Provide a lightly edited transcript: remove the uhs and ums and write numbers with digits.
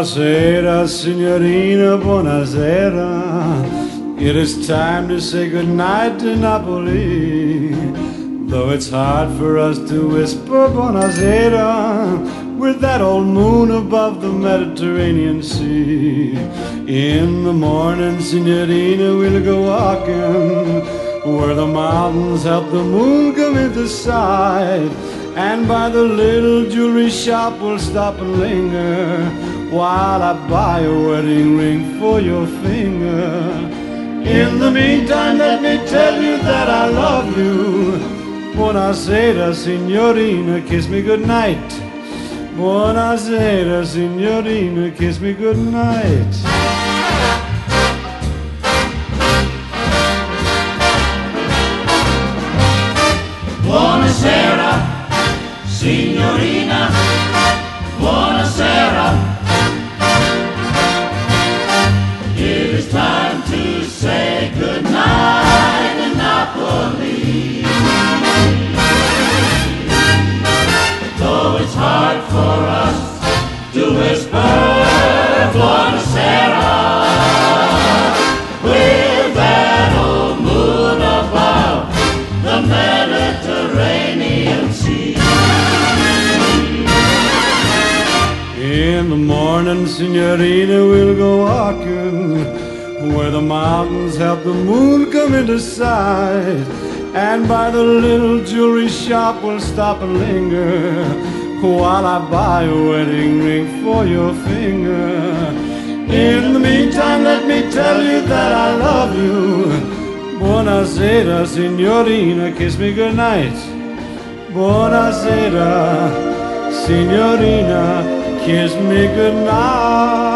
Buonasera, signorina, buonasera. It is time to say goodnight to Napoli. Though it's hard for us to whisper buonasera with that old moon above the Mediterranean Sea. In the morning, signorina, we'll go walking where the mountains help the moon come into sight. And by the little jewelry shop we'll stop and linger while I buy a wedding ring for your finger. In the meantime, let me tell you that I love you. Buonasera, signorina, kiss me goodnight. Buonasera, signorina, kiss me goodnight. Buonasera, signorina, buonasera. It is time to say goodnight in Napoli. Though it's hard for us to whisper buonasera with that old moon above the Mediterranean Sea. In the morning, signorina, we'll go walking where the mountains help the moon come into sight. And by the little jewelry shop we'll stop and linger while I buy a wedding ring for your finger. In the meantime, let me tell you that I love you. Buonasera, signorina, kiss me goodnight. Buonasera, signorina, kiss me goodnight.